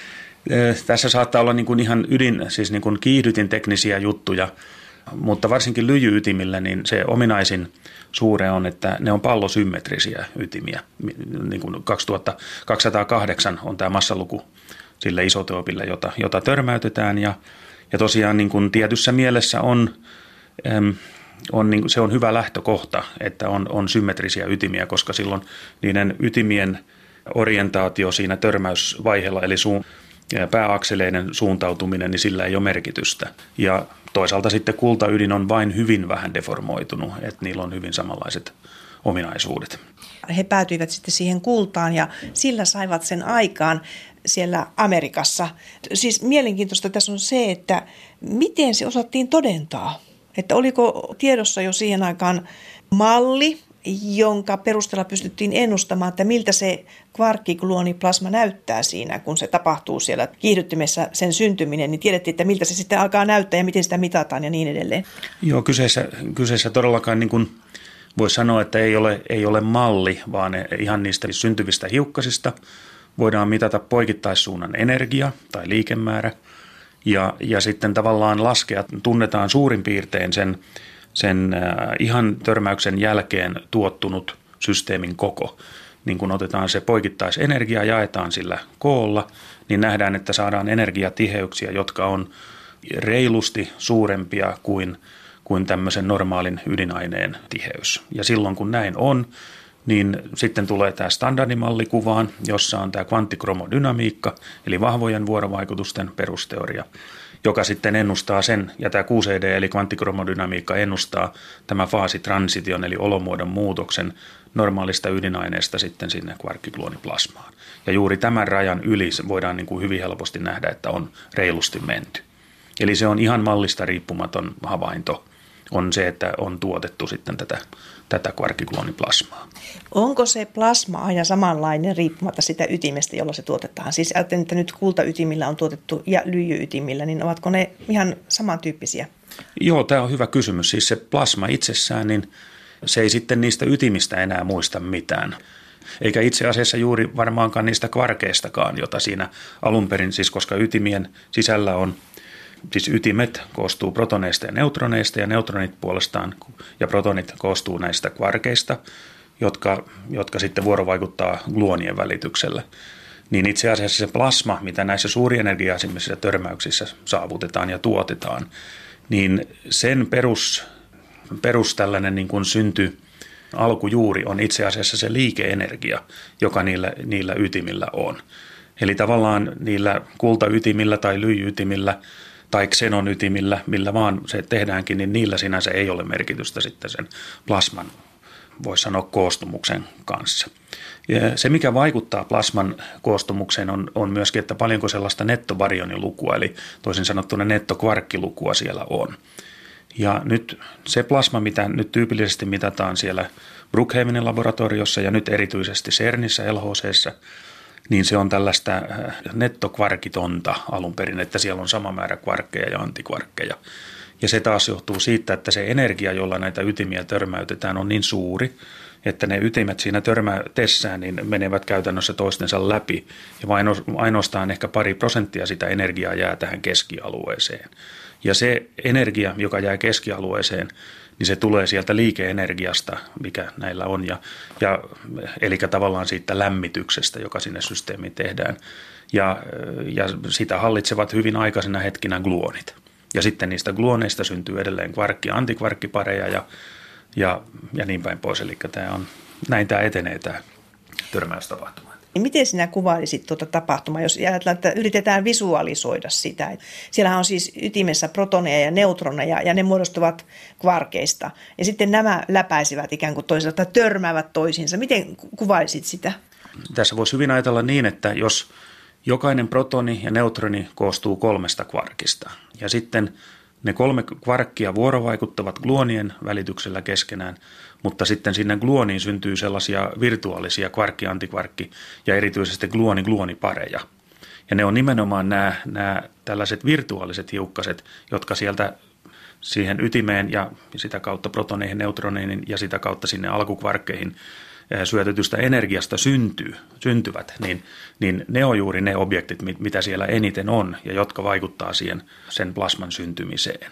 tässä saattaa olla niin kuin ihan siis niin kuin kiihdytinteknisiä juttuja, mutta varsinkin lyijyytimillä niin se ominaisin suure on, että ne on pallosymmetrisiä ytimiä. Niin kuin 2208 on tämä massaluku sille isotoopille, jota törmäytetään ja tosiaan niin kuin tietyssä mielessä se on hyvä lähtökohta, että on symmetrisiä ytimiä, koska silloin niiden ytimien orientaatio siinä törmäysvaiheella, eli pääakseleiden suuntautuminen, niin sillä ei ole merkitystä. Ja toisaalta sitten kultaydin on vain hyvin vähän deformoitunut, että niillä on hyvin samanlaiset ominaisuudet.
He päätyivät sitten siihen kultaan ja sillä saivat sen aikaan siellä Amerikassa. Siis mielenkiintoista tässä on se, että miten se osattiin todentaa. Että oliko tiedossa jo siihen aikaan malli, jonka perusteella pystyttiin ennustamaan, että miltä se kvarkkigluoniplasma näyttää siinä, kun se tapahtuu siellä kiihdyttimessä sen syntyminen, niin tiedettiin, että miltä se sitten alkaa näyttää ja miten sitä mitataan ja niin edelleen.
Joo, kyseessä todellakaan niin kuin voisi sanoa, että ei ole malli, vaan ihan niistä syntyvistä hiukkasista voidaan mitata poikittaissuunnan energia tai liikemäärä ja sitten tavallaan laskea, tunnetaan suurin piirtein sen ihan törmäyksen jälkeen tuottunut systeemin koko. Niin kun otetaan se poikittaisenergia, jaetaan sillä koolla, niin nähdään, että saadaan energiatiheyksiä, jotka on reilusti suurempia kuin tämmöisen normaalin ydinaineen tiheys. Ja silloin kun näin on, niin sitten tulee tämä standardimalli kuvaan, jossa on tämä kvanttikromodynamiikka, eli vahvojen vuorovaikutusten perusteoria, joka sitten ennustaa sen, ja tämä QCD eli kvanttikromodynamiikka ennustaa tämä faasitransition eli olomuodon muutoksen normaalista ydinaineesta sitten sinne kvarkkigluoniplasmaan. Ja juuri tämän rajan yli voidaan niin kuin hyvin helposti nähdä, että on reilusti menty. Eli se on ihan mallista riippumaton havainto, on se, että on tuotettu sitten tätä kvarkkigluoniplasmaa.
Onko se plasma aina samanlainen riippumatta sitä ytimestä, jolla se tuotetaan? Siis ajattelen, että nyt kultaytimillä on tuotettu ja lyijy-ytimillä, niin ovatko ne ihan samantyyppisiä?
Joo, tämä on hyvä kysymys. Siis se plasma itsessään, niin se ei sitten niistä ytimistä enää muista mitään. Eikä itse asiassa juuri varmaankaan niistä kvarkeistakaan, jota siinä alun perin, siis koska ytimien sisällä on, siis ytimet koostuu protoneista ja neutroneista ja neutronit puolestaan ja protonit koostuu näistä kvarkeista, jotka sitten vuorovaikuttaa gluonien välityksellä. Niin itse asiassa se plasma, mitä näissä suurienergiaisemmissa törmäyksissä saavutetaan ja tuotetaan, niin sen perus tällainen niin kuin alkujuuri on itse asiassa se liikeenergia, joka niillä ytimillä on. Eli tavallaan niillä kultaytimillä tai lyijy-ytimillä tai xenonytimillä, millä vaan se tehdäänkin, niin niillä sinänsä ei ole merkitystä sitten sen plasman, voisi sanoa, koostumuksen kanssa. Ja se, mikä vaikuttaa plasman koostumukseen, on myöskin, että paljonko sellaista nettobarionilukua, eli toisin sanottuna nettokvarkkilukua siellä on. Ja nyt se plasma, mitä nyt tyypillisesti mitataan siellä Brookhavenin laboratoriossa ja nyt erityisesti CERNissä, LHC:ssä, niin se on tällaista nettokvarkitonta alun perin, että siellä on sama määrä kvarkkeja ja antikvarkkeja. Ja se taas johtuu siitä, että se energia, jolla näitä ytimiä törmäytetään, on niin suuri, että ne ytimet siinä törmäytessään niin menevät käytännössä toistensa läpi. Ja vain ainoastaan ehkä 2% sitä energiaa jää tähän keskialueeseen. Ja se energia, joka jää keskialueeseen, niin se tulee sieltä liikeenergiasta, mikä näillä on, eli tavallaan siitä lämmityksestä, joka sinne systeemiin tehdään. Ja sitä hallitsevat hyvin aikaisena hetkinä gluonit. Ja sitten niistä gluoneista syntyy edelleen kvarkki- ja antikvarkkipareja ja niin päin pois. Eli näin tämä etenee, tämä törmäystapahtuma.
Miten sinä kuvailisit tuota tapahtumaa, jos ajatellaan, että yritetään visualisoida sitä? Siellähän on siis ytimessä protoneja ja neutroneja ja ne muodostuvat kvarkeista. Ja sitten nämä läpäisivät ikään kuin toisilta tai törmäävät toisiinsa. Miten kuvailisit sitä?
Tässä voisi hyvin ajatella niin, että jos jokainen protoni ja neutroni koostuu 3 kvarkista ja sitten ne 3 kvarkkia vuorovaikuttavat gluonien välityksellä keskenään, mutta sitten sinne gluoniin syntyy sellaisia virtuaalisia kvarkki-antikvarkki ja erityisesti gluoni-gluonipareja. Ja ne on nimenomaan nämä tällaiset virtuaaliset hiukkaset, jotka sieltä siihen ytimeen ja sitä kautta protoneihin, neutroneihin ja sitä kautta sinne alkukvarkkeihin syötetystä energiasta syntyvät, niin ne on juuri ne objektit, mitä siellä eniten on ja jotka vaikuttaa sen plasman syntymiseen.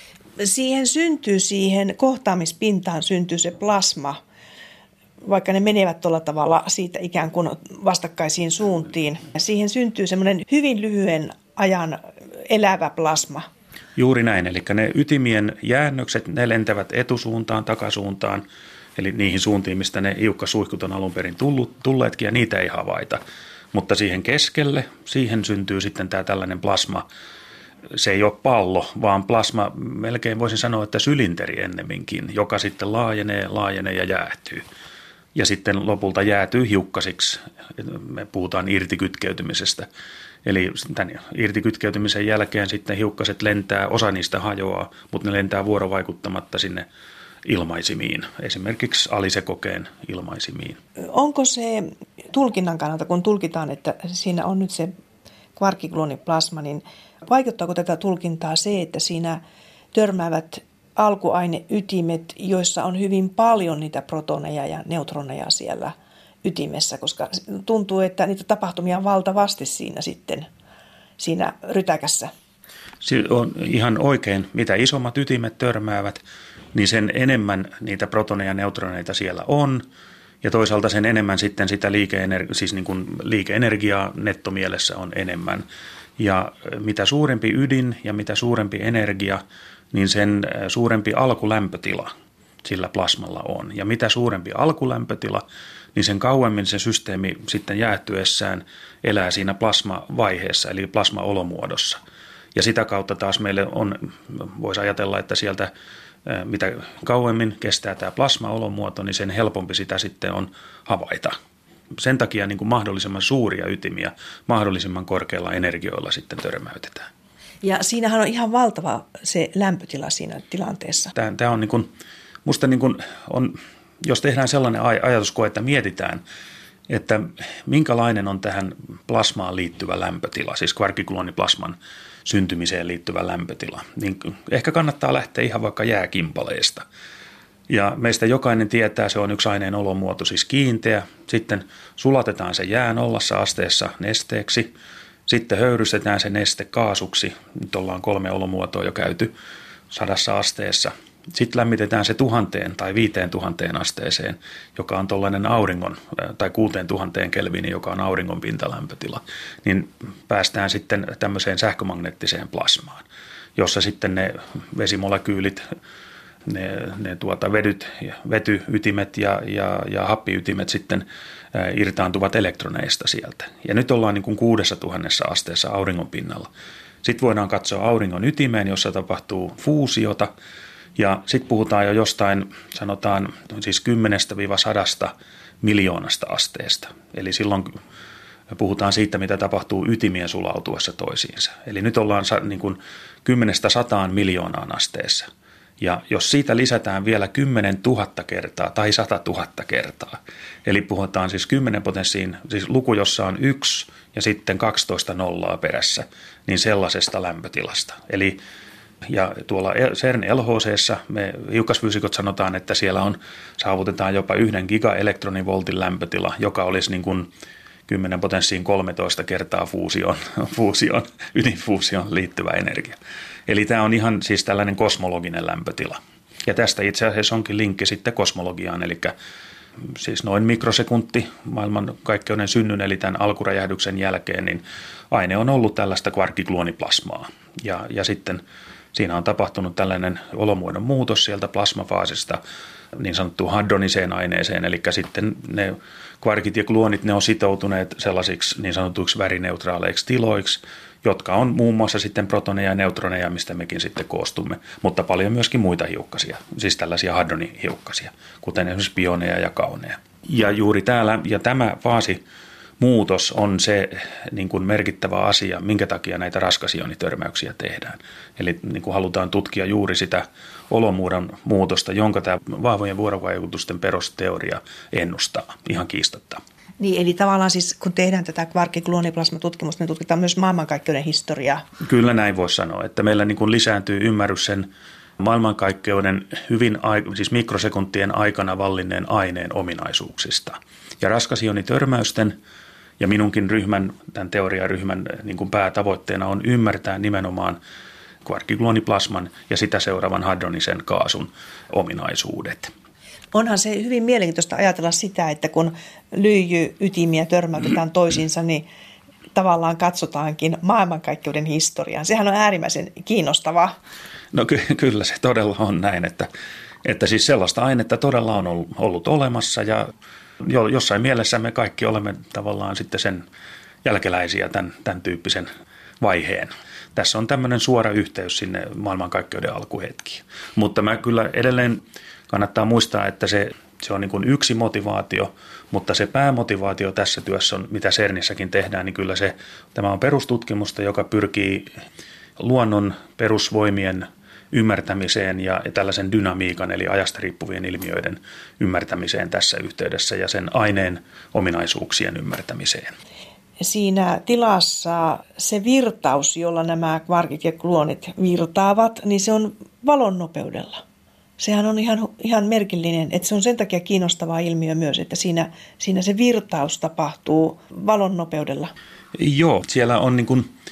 Siihen kohtaamispintaan syntyy se plasma, vaikka ne menevät tuolla tavalla siitä ikään kuin vastakkaisiin suuntiin. Siihen syntyy semmoinen hyvin lyhyen ajan elävä plasma.
Juuri näin, eli ne ytimien jäännökset, ne lentävät etusuuntaan, takasuuntaan, eli niihin suuntiin, mistä ne hiukkassuihkut on alun perin tulleetkin, ja niitä ei havaita. Mutta siihen keskelle, siihen syntyy sitten tämä tällainen plasma. Se ei ole pallo, vaan plasma, melkein voisin sanoa, että sylinteri ennemminkin, joka sitten laajenee ja jäähtyy. Ja sitten lopulta jäätyy hiukkasiksi. Me puhutaan irtikytkeytymisestä. Eli tämän irtikytkeytymisen jälkeen sitten hiukkaset lentää, osa niistä hajoaa, mutta ne lentää vuorovaikuttamatta sinne ilmaisimiin, esimerkiksi ALICE-kokeen ilmaisimiin.
Onko se tulkinnan kannalta, kun tulkitaan, että siinä on nyt se kvarkkiklooniplasma, niin vaikuttaako tätä tulkintaa se, että siinä törmäävät alkuaineytimet, joissa on hyvin paljon niitä protoneja ja neutroneja siellä ytimessä, koska tuntuu, että niitä tapahtumia on valtavasti siinä rytäkässä.
Se on ihan oikein, mitä isommat ytimet törmäävät, niin sen enemmän niitä protoneja ja neutroneita siellä on, ja toisaalta sen enemmän sitten sitä liikeenergiaa nettomielessä on enemmän. Ja mitä suurempi ydin ja mitä suurempi energia, niin sen suurempi alkulämpötila sillä plasmalla on. Ja mitä suurempi alkulämpötila, niin sen kauemmin se systeemi sitten jäähtyessään elää siinä plasmavaiheessa, eli plasmaolomuodossa. Ja sitä kautta taas meille voisi ajatella, että sieltä mitä kauemmin kestää tämä plasmaolomuoto, niin sen helpompi sitä sitten on havaita. Sen takia niin kuin mahdollisimman suuria ytimiä mahdollisimman korkeilla energioilla sitten törmäytetään.
Ja siinähän on ihan valtava se lämpötila siinä tilanteessa.
Tämä on niin kuin, musta niin kuin on, jos tehdään sellainen ajatuskoe, että mietitään, että minkälainen on tähän plasmaan liittyvä lämpötila, siis kvarkkiklooniplasman syntymiseen liittyvä lämpötila, niin ehkä kannattaa lähteä ihan vaikka jääkimpaleesta. Ja meistä jokainen tietää, se on yksi aineen olomuoto, siis kiinteä. Sitten sulatetaan se jää 0 asteessa nesteeksi. Sitten höyrystetään se neste kaasuksi. Nyt ollaan 3 olomuotoa jo käyty 100 asteessa. Sitten lämmitetään se 1000 tai 5000 asteeseen, joka on tuollainen auringon, tai 6000 kelviiniin, joka on auringon pintalämpötila. Niin päästään sitten tämmöiseen sähkömagneettiseen plasmaan, jossa sitten ne vesimolekyylit, ne vetyytimet ja happiytimet sitten irtaantuvat elektroneista sieltä. Ja nyt ollaan niin kuin 6000 asteessa auringon pinnalla. Sitten voidaan katsoa auringon ytimeen, jossa tapahtuu fuusiota. Ja sitten puhutaan jo jostain, sanotaan siis 10–100 miljoonasta asteesta. Eli silloin puhutaan siitä, mitä tapahtuu ytimien sulautuessa toisiinsa. Eli nyt ollaan niin kuin 10–100 miljoonaan asteessa. Ja jos siitä lisätään vielä 10 000 kertaa tai 100 000 kertaa, eli puhutaan siis 10 potenssiin, siis luku, jossa on 1 ja sitten 12 nollaa perässä, niin sellaisesta lämpötilasta. Eli ja tuolla CERN-LHC:ssä me hiukkasfyysikot sanotaan, että siellä saavutetaan jopa 1 gigaelektronivoltin lämpötila, joka olisi niin kuin 10 potenssiin 13 kertaa ydinfuusioon liittyvä energia. Eli tämä on ihan siis tällainen kosmologinen lämpötila. Ja tästä itse asiassa onkin linkki sitten kosmologiaan, eli siis noin mikrosekunti maailmankaikkeuden synnyn, eli tämän alkuräjähdyksen jälkeen, niin aine on ollut tällaista kvarkkiklooniplasmaa. Ja sitten siinä on tapahtunut tällainen olomuodon muutos sieltä plasmafaasista niin sanottuun hadroniseen aineeseen, eli sitten ne kvarkit ja gluonit, ne on sitoutuneet sellaisiksi niin sanotuiksi värineutraaleiksi tiloiksi, jotka on muun muassa sitten protoneja ja neutroneja, mistä mekin sitten koostumme, mutta paljon myöskin muita hiukkasia, siis tällaisia hadronihiukkasia, kuten esimerkiksi pioneja ja kauneja. Ja juuri täällä, ja tämä faasimuutos on se niin kuin merkittävä asia, minkä takia näitä raskasijonitörmäyksiä tehdään. Eli niin kuin halutaan tutkia juuri sitä olomuodon muutosta, jonka tämä vahvojen vuorovaikutusten perusteoria ennustaa ihan kiistatta.
Niin, eli tavallaan siis kun tehdään tätä kvarkkiklooniplasmatutkimusta, niin tutkitaan myös maailmankaikkeuden historiaa.
Kyllä näin voisi sanoa, että meillä niin kuin lisääntyy ymmärrys sen maailmankaikkeuden siis mikrosekuntien aikana vallinneen aineen ominaisuuksista. Ja raskasjonitörmäysten ja minunkin tämän teoriaryhmän niin kuin päätavoitteena on ymmärtää nimenomaan kvarkkiklooniplasman ja sitä seuraavan hadronisen kaasun ominaisuudet.
Onhan se hyvin mielenkiintoista ajatella sitä, että kun lyijyytimiä törmäytetään toisiinsa, niin tavallaan katsotaankin maailmankaikkeuden historiaan. Sehän on äärimmäisen kiinnostavaa.
No kyllä se todella on näin, että siis sellaista ainetta todella on ollut olemassa ja jossain mielessä me kaikki olemme tavallaan sitten sen jälkeläisiä tämän tyyppisen vaiheen. Tässä on tämmöinen suora yhteys sinne maailmankaikkeuden alkuhetkiin. Mutta mä kyllä edelleen kannattaa muistaa, että se on niin kuin yksi motivaatio, mutta se päämotivaatio tässä työssä on, mitä CERNissäkin tehdään, niin kyllä tämä on perustutkimusta, joka pyrkii luonnon perusvoimien ymmärtämiseen ja tällaisen dynamiikan eli ajasta riippuvien ilmiöiden ymmärtämiseen tässä yhteydessä ja sen aineen ominaisuuksien ymmärtämiseen.
Siinä tilassa se virtaus, jolla nämä kvarkit ja gluonit virtaavat, niin se on valon nopeudella. Sehän on ihan merkillinen, että se on sen takia kiinnostava ilmiö myös, että siinä se virtaus tapahtuu valon nopeudella.
Joo, siellä on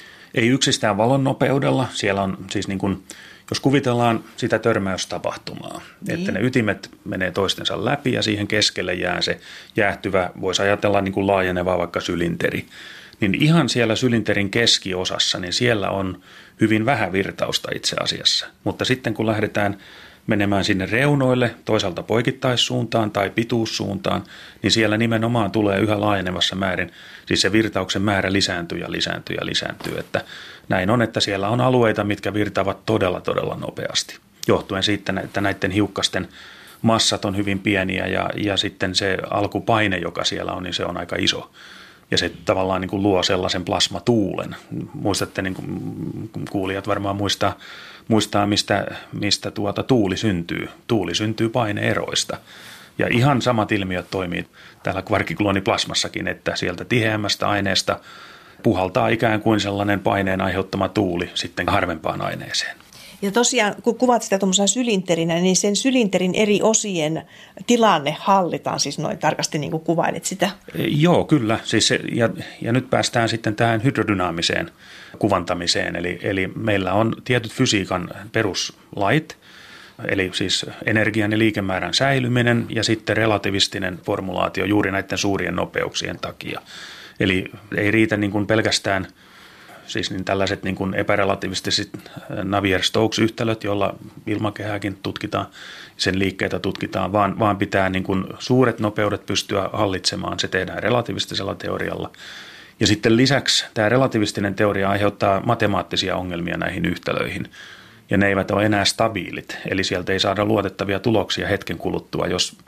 ei yksistään valon nopeudella, siellä on siis jos kuvitellaan sitä törmäystapahtumaa, että ne ytimet menee toistensa läpi ja siihen keskelle jää se jäähtyvä, voisi ajatella laajeneva vaikka sylinteri, niin ihan siellä sylinterin keskiosassa, niin siellä on hyvin vähän virtausta itse asiassa. Mutta sitten kun lähdetään menemään sinne reunoille, toisaalta poikittaissuuntaan tai pituussuuntaan, niin siellä nimenomaan tulee yhä laajenevassa määrin, siis se virtauksen määrä lisääntyy ja lisääntyy ja lisääntyy. Että näin on, että siellä on alueita, mitkä virtaavat todella, todella nopeasti, johtuen siitä, että näiden hiukkasten massat on hyvin pieniä ja sitten se alkupaine, joka siellä on, niin se on aika iso. Ja se tavallaan luo sellaisen plasmatuulen. Muistatte, kuulijat varmaan muistaa mistä tuuli syntyy. Tuuli syntyy paineeroista. Ja ihan samat ilmiöt toimii täällä kvarkigluoniplasmassakin, että sieltä tiheämmästä aineesta puhaltaa ikään kuin sellainen paineen aiheuttama tuuli sitten harvempaan aineeseen.
Ja tosiaan, kun kuvat sitä tuommoisena sylinterinä, niin sen sylinterin eri osien tilanne hallitaan, siis noin tarkasti niin kuin kuvailit sitä.
Joo, kyllä. Siis ja nyt päästään sitten tähän hydrodynaamiseen kuvantamiseen. Eli meillä on tietyt fysiikan peruslait, eli siis energian ja liikemäärän säilyminen ja sitten relativistinen formulaatio juuri näiden suurien nopeuksien takia. Eli ei riitä pelkästään siis tällaiset epärelativistiset Navier-Stokes-yhtälöt, joilla ilmakehääkin tutkitaan, sen liikkeitä tutkitaan, vaan pitää suuret nopeudet pystyä hallitsemaan. Se tehdään relativistisella teorialla. Ja sitten lisäksi tämä relativistinen teoria aiheuttaa matemaattisia ongelmia näihin yhtälöihin. Ja ne eivät ole enää stabiilit, eli sieltä ei saada luotettavia tuloksia hetken kuluttua,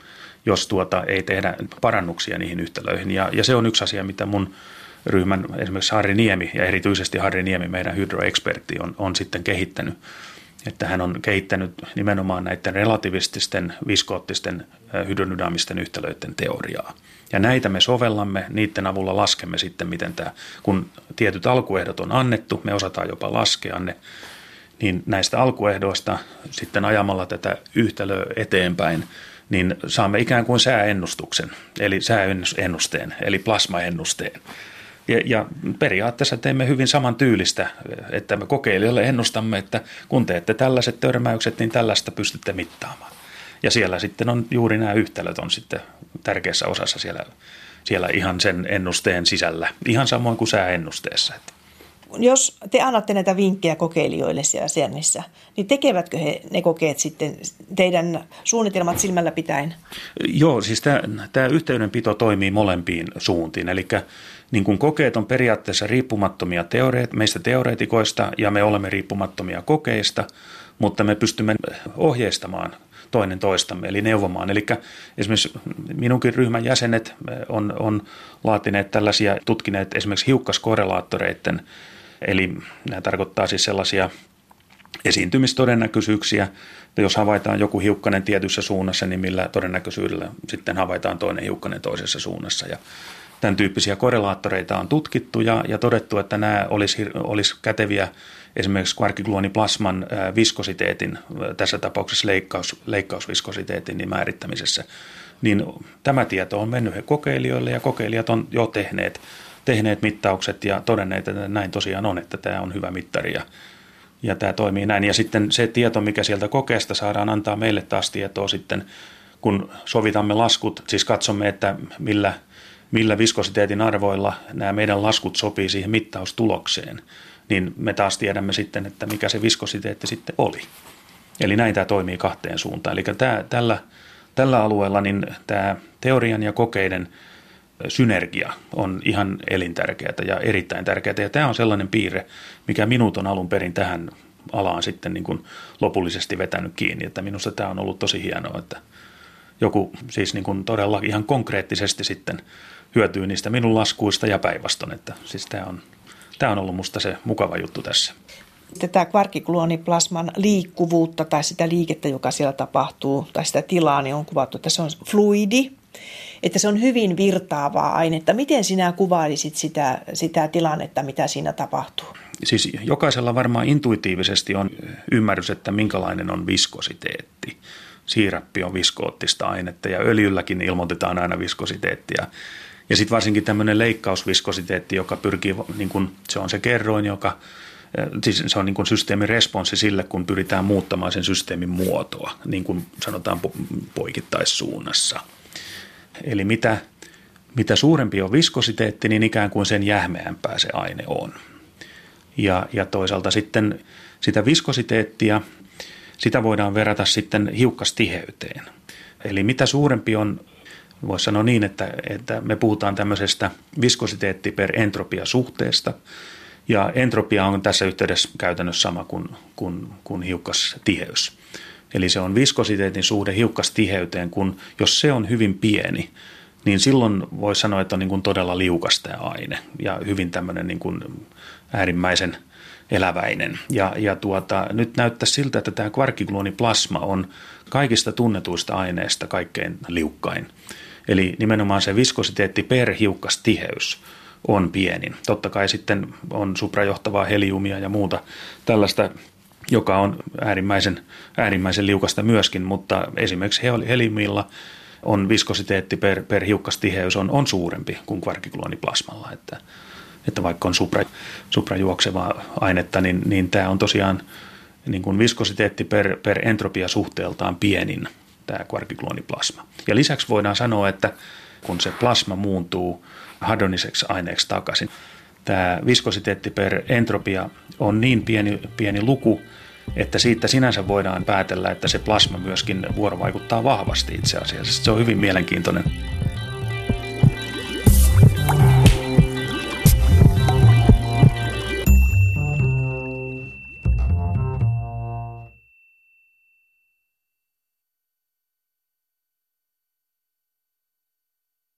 jos ei tehdä parannuksia niihin yhtälöihin. Ja se on yksi asia, mitä mun ryhmän esimerkiksi Harri Niemi ja erityisesti Harri Niemi, meidän hydroekspertti, on sitten kehittänyt. Että hän on kehittänyt nimenomaan näiden relativististen, viskoottisten, hydrodynaamisten yhtälöiden teoriaa. Ja näitä me sovellamme, niiden avulla laskemme sitten, miten kun tietyt alkuehdot on annettu, me osataan jopa laskea ne, niin näistä alkuehdoista sitten ajamalla tätä yhtälöä eteenpäin, niin saamme ikään kuin sääennustuksen, eli sääennusteen, eli plasmaennusteen. Ja periaatteessa teemme hyvin saman tyylistä, että me kokeilijoille ennustamme, että kun teette tällaiset törmäykset, niin tällaista pystytte mittaamaan. Ja siellä sitten on juuri nämä yhtälöt on sitten tärkeässä osassa siellä ihan sen ennusteen sisällä, ihan samoin kuin sääennusteessa.
Jos te annatte näitä vinkkejä kokeilijoille siellä CERNissä, niin tekevätkö he ne kokeet sitten teidän suunnitelmat silmällä pitäen?
Joo, siis tämä yhteydenpito toimii molempiin suuntiin. Eli niin kuin kokeet on periaatteessa riippumattomia meistä teoreetikoista ja me olemme riippumattomia kokeista, mutta me pystymme ohjeistamaan toinen toistamme, eli neuvomaan. Eli esimerkiksi minunkin ryhmän jäsenet on laatineet tällaisia, tutkineet esimerkiksi hiukkaskorrelaattoreiden, eli nämä tarkoittaa siis sellaisia esiintymistodennäköisyyksiä, että jos havaitaan joku hiukkanen tietyssä suunnassa, niin millä todennäköisyydellä sitten havaitaan toinen hiukkanen toisessa suunnassa. Ja tämän tyyppisiä korrelaattoreita on tutkittu ja todettu, että nämä olisi käteviä esimerkiksi kvarkigluoniplasman viskositeetin, tässä tapauksessa leikkausviskositeetin niin määrittämisessä. Niin tämä tieto on mennyt kokeilijoille ja kokeilijat on jo tehneet mittaukset ja todenneet, että näin tosiaan on, että tämä on hyvä mittari ja tämä toimii näin. Ja sitten se tieto, mikä sieltä kokeesta saadaan, antaa meille taas tietoa sitten, kun sovitamme laskut, siis katsomme, että millä viskositeetin arvoilla nämä meidän laskut sopii siihen mittaustulokseen, niin me taas tiedämme sitten, että mikä se viskositeetti sitten oli. Eli näin tämä toimii kahteen suuntaan. Eli tällä alueella niin tämä teorian ja kokeiden synergia on ihan elintärkeää ja erittäin tärkeää. Ja tämä on sellainen piirre, mikä minut on alun perin tähän alaan sitten niin kuin lopullisesti vetänyt kiinni. Että minusta tämä on ollut tosi hienoa, että joku siis niin kuin todella ihan konkreettisesti sitten hyötyy niistä minun laskuista ja päinvastoin. Että siis tämä on ollut musta se mukava juttu tässä.
Tätä kvarkkikluoniplasman liikkuvuutta tai sitä liikettä, joka siellä tapahtuu, tai sitä tilaa, niin on kuvattu, että se on fluidi, että se on hyvin virtaavaa ainetta. Miten sinä kuvailisit sitä tilannetta, mitä siinä tapahtuu?
Siis jokaisella varmaan intuitiivisesti on ymmärrys, että minkälainen on viskositeetti. Siirappi on viskoottista ainetta ja öljylläkin ilmoitetaan aina viskositeettia. Ja sitten varsinkin tämmöinen leikkausviskositeetti, joka pyrkii, niin kun, se on se kerroin, siis se on niin kuin systeemin responssi sille, kun pyritään muuttamaan sen systeemin muotoa, niin kuin sanotaan poikittaissuunnassa. Eli mitä suurempi on viskositeetti, niin ikään kuin sen jähmeämpää se aine on. Ja toisaalta sitten sitä viskositeettia, sitä voidaan verrata sitten hiukkastiheyteen. Eli mitä suurempi on, voisi sanoa niin, että me puhutaan tämmöisestä viskositeetti per entropia suhteesta. Ja entropia on tässä yhteydessä käytännössä sama kuin hiukkastiheys. Eli se on viskositeetin suhde hiukkastiheyteen, kun jos se on hyvin pieni, niin silloin voi sanoa, että on niin kuin todella liukas tämä aine ja hyvin tämmöinen niin kuin äärimmäisen eläväinen. Ja nyt näyttää siltä, että tämä kvarkkikluoniplasma on kaikista tunnetuista aineista kaikkein liukkain. Eli nimenomaan se viskositeetti per hiukkastiheys on pienin. Totta kai sitten on suprajohtavaa heliumia ja muuta tällaista, joka on äärimmäisen liukasta myöskin, mutta esimerkiksi heliumilla on viskositeetti per hiukkastiheys on suurempi kuin kvarkkikluoniplasmalla. Että vaikka on suprajuoksevaa ainetta, niin tämä on tosiaan niin kuin viskositeetti per entropia suhteeltaan pienin tämä kvarkkikluoniplasma. Ja lisäksi voidaan sanoa, että kun se plasma muuntuu hadroniseksi aineeksi takaisin, tämä viskositeetti per entropia on niin pieni luku, että siitä sinänsä voidaan päätellä, että se plasma myöskin vuorovaikuttaa vahvasti itse asiassa. Se on hyvin mielenkiintoinen